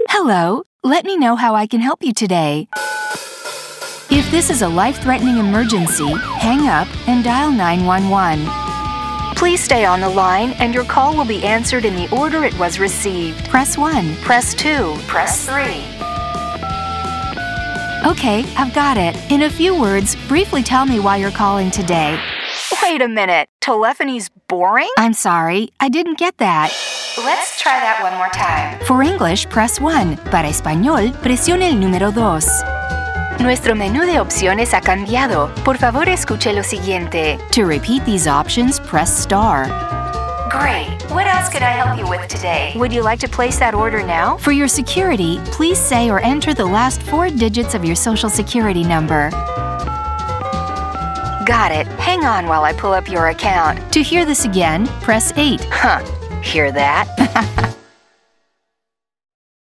Hello, let me know how I can help you today. If this is a life-threatening emergency, hang up and dial 911. Please stay on the line and your call will be answered in the order it was received. Press 1, press 2, press 3. Okay, I've got it. In a few words, briefly tell me why you're calling today. Wait a minute, telephony's boring? I'm sorry, I didn't get that. Let's try that one more time. For English, press 1. Para español, presione el número 2. Nuestro menú de opciones ha cambiado. Por favor, escuche lo siguiente. To repeat these options, press star. Great. What else could I help you with today? Would you like to place that order now? For your security, please say or enter the last 4 digits of your social security number. Got it. Hang on while I pull up your account. To hear this again, press 8. Hear that?